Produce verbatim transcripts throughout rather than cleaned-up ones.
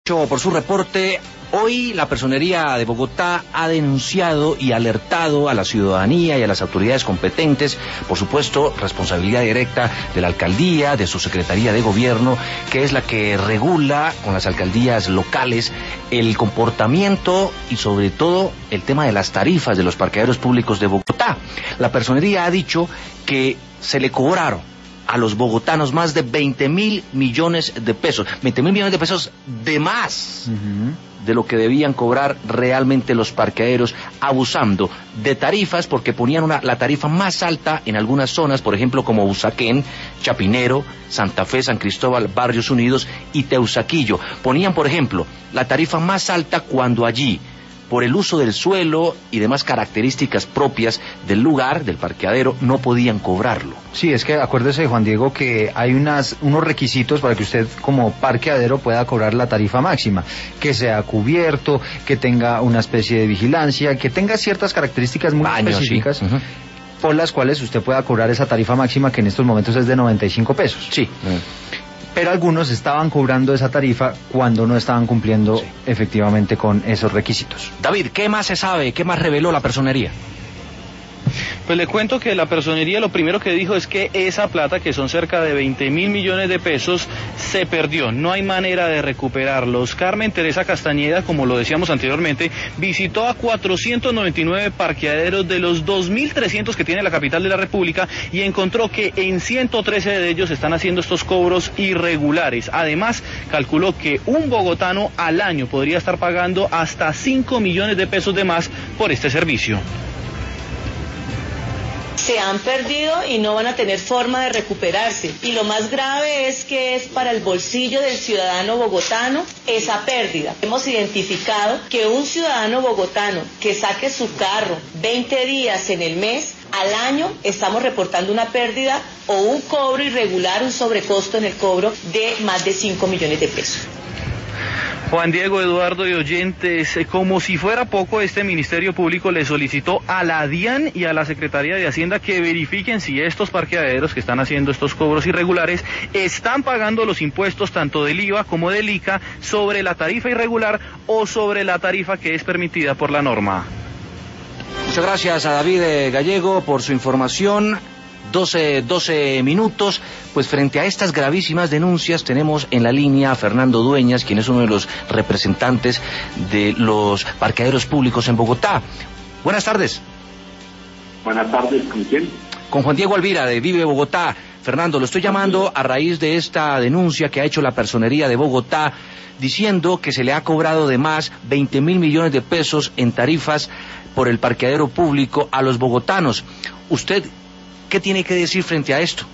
Por su reporte. Hoy la Personería de Bogotá ha denunciado y alertado a la ciudadanía y a las autoridades competentes, por supuesto, responsabilidad directa de la alcaldía, de su Secretaría de Gobierno, que es la que regula con las alcaldías locales el comportamiento y sobre todo el tema de las tarifas de los parqueaderos públicos de Bogotá. La Personería ha dicho que se le cobraron a los bogotanos más de veinte mil millones de pesos, veinte mil millones de pesos de más uh-huh. de lo que debían cobrar realmente los parqueaderos, abusando de tarifas porque ponían una, la tarifa más alta en algunas zonas, por ejemplo como Usaquén, Chapinero, Santa Fe, San Cristóbal, Barrios Unidos y Teusaquillo. Ponían, por ejemplo, la tarifa más alta cuando allí, por el uso del suelo y demás características propias del lugar, del parqueadero, no podían cobrarlo. Sí, es que acuérdese, Juan Diego, que hay unas, unos requisitos para que usted como parqueadero pueda cobrar la tarifa máxima, que sea cubierto, que tenga una especie de vigilancia, que tenga ciertas características muy Baños, específicas, sí. uh-huh. por las cuales usted pueda cobrar esa tarifa máxima, que en estos momentos es de noventa y cinco pesos. Sí. Uh-huh. Pero algunos estaban cobrando esa tarifa cuando no estaban cumpliendo sí. efectivamente con esos requisitos. David, ¿qué más se sabe? ¿Qué más reveló la Personería? Pues le cuento que la Personería lo primero que dijo es que esa plata, que son cerca de veinte mil millones de pesos, se perdió, no hay manera de recuperarlos. Carmen Teresa Castañeda, como lo decíamos anteriormente, visitó a cuatrocientos noventa y nueve parqueaderos de los dos mil trescientos que tiene la capital de la República y encontró que en ciento trece de ellos están haciendo estos cobros irregulares. Además, calculó que un bogotano al año podría estar pagando hasta cinco millones de pesos de más por este servicio. Se han perdido y no van a tener forma de recuperarse. Y lo más grave es que es para el bolsillo del ciudadano bogotano esa pérdida. Hemos identificado que un ciudadano bogotano que saque su carro veinte días en el mes, al año estamos reportando una pérdida o un cobro irregular, un sobrecosto en el cobro de más de cinco millones de pesos. Juan Diego, Eduardo y oyentes, como si fuera poco, este Ministerio Público le solicitó a la DIAN y a la Secretaría de Hacienda que verifiquen si estos parqueaderos que están haciendo estos cobros irregulares están pagando los impuestos tanto del I V A como del I C A sobre la tarifa irregular o sobre la tarifa que es permitida por la norma. Muchas gracias a David Gallego por su información. doce, doce minutos, pues frente a estas gravísimas denuncias tenemos en la línea a Fernando Dueñas, quien es uno de los representantes de los parqueaderos públicos en Bogotá. Buenas tardes. Buenas tardes, ¿con quién? Con Juan Diego Alvira, de Vive Bogotá. Fernando, lo estoy llamando a raíz de esta denuncia que ha hecho la Personería de Bogotá, diciendo que se le ha cobrado de más veinte mil millones de pesos en tarifas por el parqueadero público a los bogotanos. ¿Usted qué tiene que decir frente a esto?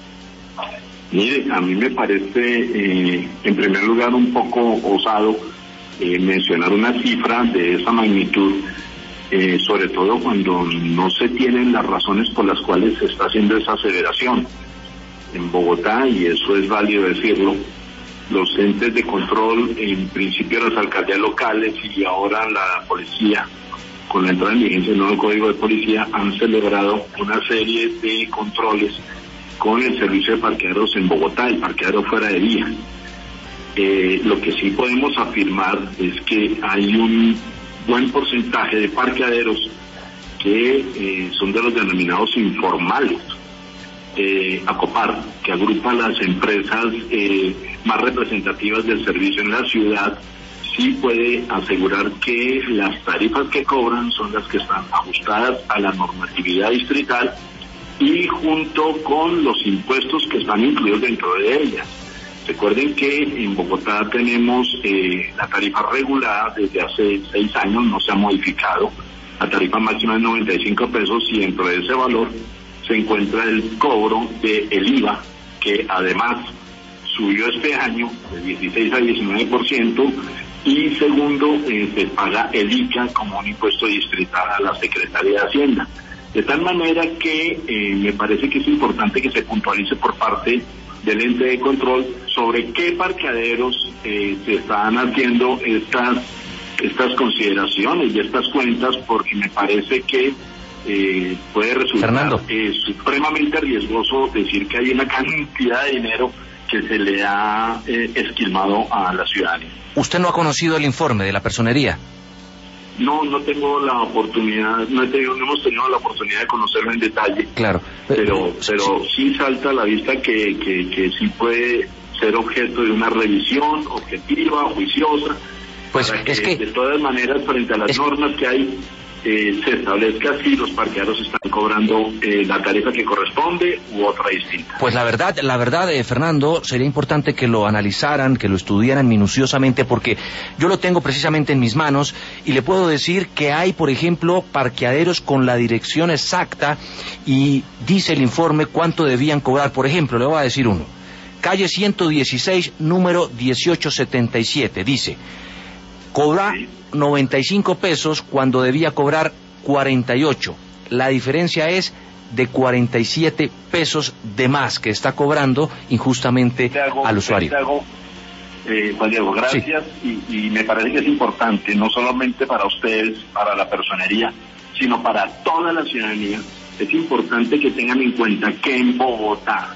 Mire, a mí me parece, eh, en primer lugar, un poco osado eh, mencionar una cifra de esa magnitud, eh, sobre todo cuando no se tienen las razones por las cuales se está haciendo esa aseveración. En Bogotá, y eso es válido decirlo, los entes de control, en principio las alcaldías locales y ahora la policía, con la entrada en vigencia del nuevo Código de Policía, han celebrado una serie de controles con el servicio de parqueaderos en Bogotá, el parqueadero fuera de vía. Eh, lo que sí podemos afirmar es que hay un buen porcentaje de parqueaderos que eh, son de los denominados informales. Eh, ACOPAR, que agrupa las empresas eh, más representativas del servicio en la ciudad, sí puede asegurar que las tarifas que cobran son las que están ajustadas a la normatividad distrital y junto con los impuestos que están incluidos dentro de ellas. Recuerden que en Bogotá tenemos eh, la tarifa regulada desde hace seis años, no se ha modificado. La tarifa máxima es noventa y cinco pesos y dentro de ese valor se encuentra el cobro del I V A, que además subió este año de dieciséis a diecinueve por ciento. Y segundo, eh, se paga el I C A como un impuesto distrital a la Secretaría de Hacienda. De tal manera que eh, me parece que es importante que se puntualice por parte del ente de control sobre qué parqueaderos eh, se están haciendo estas, estas consideraciones y estas cuentas, porque me parece que eh, puede resultar eh, supremamente riesgoso decir que hay una cantidad de dinero que se le ha eh, esquilmado a la ciudadanía. ¿Usted no ha conocido el informe de la personería? No, no tengo la oportunidad, no, he tenido, no hemos tenido la oportunidad de conocerlo en detalle. Claro. Pero, pero sí. sí salta a la vista que, que, que sí puede ser objeto de una revisión objetiva, juiciosa, pues para que, es que de todas maneras, frente a las es... normas que hay, eh, se establezca si los parqueaderos están cobrando eh, la tarifa que corresponde u otra distinta. Pues la verdad, la verdad, eh, Fernando, sería importante que lo analizaran, que lo estudiaran minuciosamente, porque yo lo tengo precisamente en mis manos y le puedo decir que hay, por ejemplo, parqueaderos con la dirección exacta y dice el informe cuánto debían cobrar. Por ejemplo, le voy a decir uno. Calle ciento dieciséis, número dieciocho setenta y siete, dice, cobra noventa y cinco pesos cuando debía cobrar cuarenta y ocho. La diferencia es de cuarenta y siete pesos de más que está cobrando injustamente hago, al usuario. Te hago, eh, Juan Diego, gracias, sí. y, y me parece que es importante, no solamente para ustedes, para la personería, sino para toda la ciudadanía. Es importante que tengan en cuenta que en Bogotá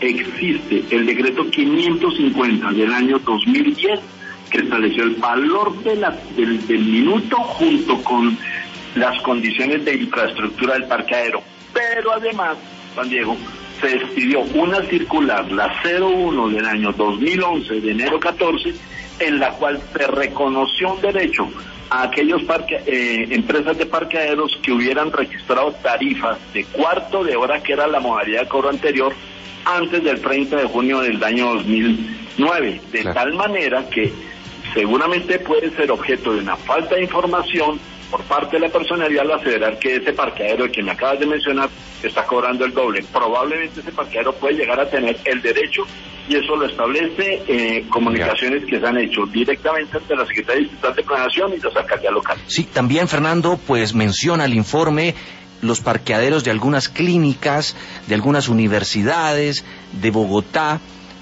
existe el decreto quinientos cincuenta del año dos mil diez, que estableció el valor de la, del, del minuto junto con las condiciones de infraestructura del parqueadero. Pero además, Juan Diego, se expidió una circular, la cero uno del año dos mil once, de enero catorce, en la cual se reconoció un derecho a aquellos parque, eh, empresas de parqueaderos que hubieran registrado tarifas de cuarto de hora, que era la modalidad de cobro anterior, antes del treinta de junio del año dos mil nueve, de claro. tal manera que seguramente puede ser objeto de una falta de información por parte de la personería al aseverar que ese parqueadero que me acabas de mencionar está cobrando el doble. Probablemente ese parqueadero puede llegar a tener el derecho, y eso lo establece eh, comunicaciones que se han hecho directamente ante la Secretaría Distrital de Planeación y las alcaldías locales. Sí, también, Fernando, pues menciona el informe los parqueaderos de algunas clínicas, de algunas universidades de Bogotá,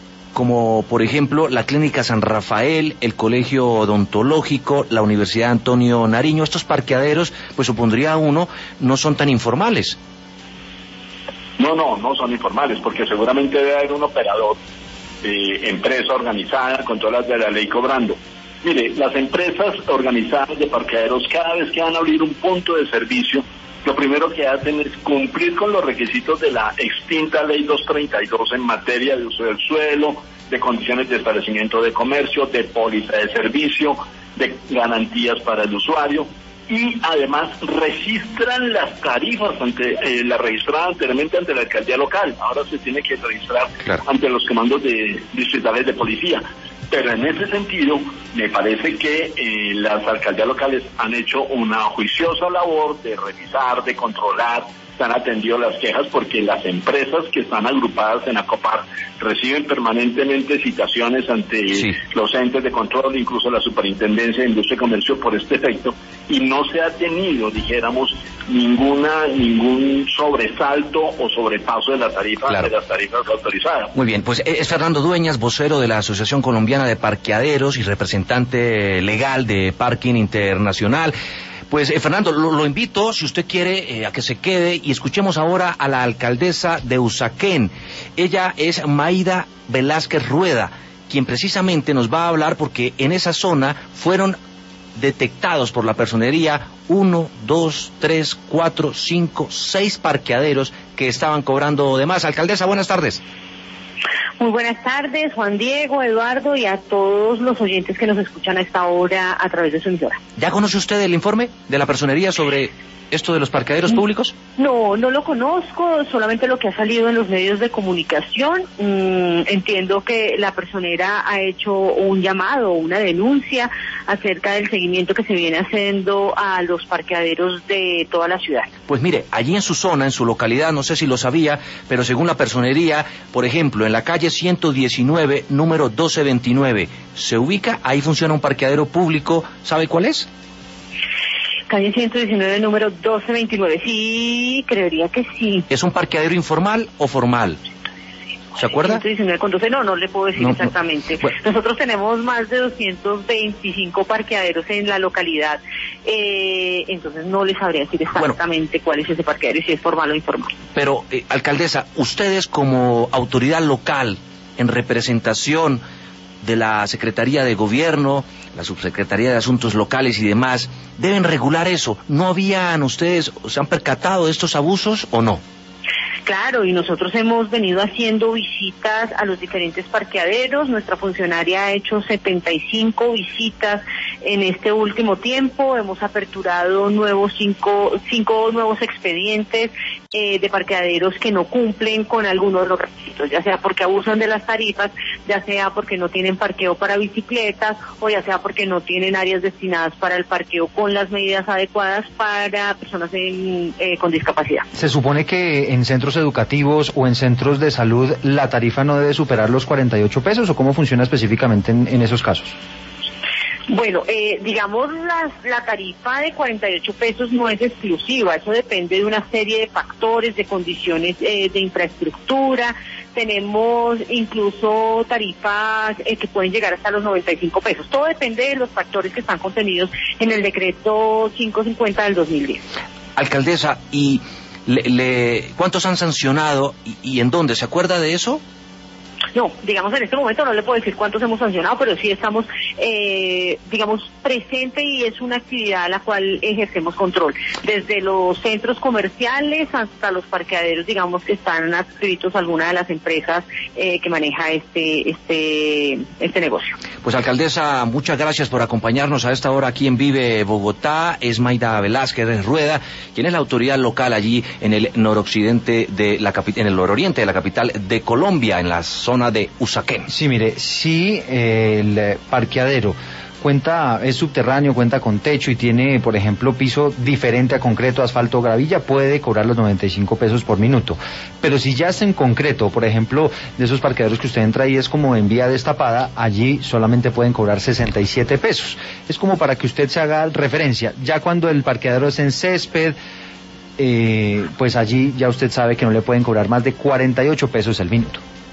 como por ejemplo la Clínica San Rafael, el Colegio Odontológico, la Universidad Antonio Nariño. Estos parqueaderos, pues supondría uno, no son tan informales. No, no, no son informales, porque seguramente debe haber un operador, eh, empresa organizada, con todas las de la ley cobrando. Mire, las empresas organizadas de parqueaderos, cada vez que van a abrir un punto de servicio, lo primero que hacen es cumplir con los requisitos de la extinta ley doscientos treinta y dos en materia de uso del suelo, de condiciones de establecimiento de comercio, de póliza de servicio, de garantías para el usuario, y además registran las tarifas, ante eh, la registrada anteriormente ante la alcaldía local, ahora se tiene que registrar claro. ante los comandos de distritales de policía. Pero en ese sentido, me parece que eh, las alcaldías locales han hecho una juiciosa labor de revisar, de controlar, se han atendido las quejas, porque las empresas que están agrupadas en ACOPAR reciben permanentemente citaciones ante sí. los entes de control, incluso la Superintendencia de Industria y Comercio, por este efecto, y no se ha tenido, dijéramos, ninguna ningún sobresalto o sobrepaso de la tarifa, claro. de las tarifas autorizadas. Muy bien, pues es Fernando Dueñas, vocero de la Asociación Colombiana de Parqueaderos y representante legal de Parking Internacional. Pues eh, Fernando, lo, lo invito, si usted quiere, eh, a que se quede y escuchemos ahora a la alcaldesa de Usaquén. Ella es Maida Velázquez Rueda, quien precisamente nos va a hablar porque en esa zona fueron detectados por la personería uno, dos, tres, cuatro, cinco, seis parqueaderos que estaban cobrando de más. Alcaldesa, buenas tardes. Muy buenas tardes, Juan Diego, Eduardo, y a todos los oyentes que nos escuchan a esta hora a través de su emisora. ¿Ya conoce usted el informe de la personería sobre esto de los parqueaderos públicos? No, no lo conozco, solamente lo que ha salido en los medios de comunicación. Mm, entiendo que la personera ha hecho un llamado, una denuncia acerca del seguimiento que se viene haciendo a los parqueaderos de toda la ciudad. Pues mire, allí en su zona, en su localidad, no sé si lo sabía, pero según la personería, por ejemplo, en la calle ciento diecinueve, número doce veintinueve, se ubica, ahí funciona un parqueadero público, ¿sabe cuál es? Calle ciento diecinueve, número doce veintinueve, sí, creería que sí. ¿Es un parqueadero informal o formal? ¿Se acuerda? ciento diecinueve con doce, no, no le puedo decir no, exactamente. No. Bueno. Nosotros tenemos más de doscientos veinticinco parqueaderos en la localidad, eh, entonces no les sabría decir exactamente bueno, cuál es ese parqueadero y si es formal o informal. Pero, eh, alcaldesa, ustedes como autoridad local, en representación de la Secretaría de Gobierno, la Subsecretaría de Asuntos Locales y demás, deben regular eso. ¿No habían ustedes, se han percatado de estos abusos o no? Claro, y nosotros hemos venido haciendo visitas a los diferentes parqueaderos. Nuestra funcionaria ha hecho setenta y cinco visitas en este último tiempo. Hemos aperturado nuevos cinco, cinco nuevos expedientes eh, de parqueaderos que no cumplen con algunos de los requisitos, ya sea porque abusan de las tarifas, ya sea porque no tienen parqueo para bicicletas, o ya sea porque no tienen áreas destinadas para el parqueo con las medidas adecuadas para personas en, eh, con discapacidad. Se supone que en centros educativos o en centros de salud la tarifa no debe superar los cuarenta y ocho pesos, ¿o cómo funciona específicamente en, en esos casos? Bueno, eh, digamos las, la tarifa de cuarenta y ocho pesos no es exclusiva, eso depende de una serie de factores, de condiciones eh, de infraestructura. Tenemos incluso tarifas eh, que pueden llegar hasta los noventa y cinco pesos. Todo depende de los factores que están contenidos en el decreto quinientos cincuenta del dos mil diez. Alcaldesa, ¿y le, le, cuántos han sancionado y, y en dónde? ¿Se acuerda de eso? No, digamos en este momento no le puedo decir cuántos hemos sancionado, pero sí estamos, eh, digamos, presente, y es una actividad a la cual ejercemos control. Desde los centros comerciales hasta los parqueaderos, digamos, que están adscritos a alguna de las empresas eh, que maneja este, este, este negocio. Pues alcaldesa, muchas gracias por acompañarnos a esta hora aquí en Vive Bogotá. Es Mayda Velázquez Rueda, quien es la autoridad local allí en el noroccidente de la capi- en el nororiente de la capital de Colombia, en la zona de Usaquén. Sí, mire, si eh, el parqueadero cuenta, es subterráneo, cuenta con techo y tiene, por ejemplo, piso diferente a concreto, asfalto, gravilla, puede cobrar los noventa y cinco pesos por minuto. Pero si ya es en concreto, por ejemplo, de esos parqueaderos que usted entra y es como en vía destapada, allí solamente pueden cobrar sesenta y siete pesos. Es como para que usted se haga referencia. Ya cuando el parqueadero es en césped, eh, pues allí ya usted sabe que no le pueden cobrar más de cuarenta y ocho pesos el minuto.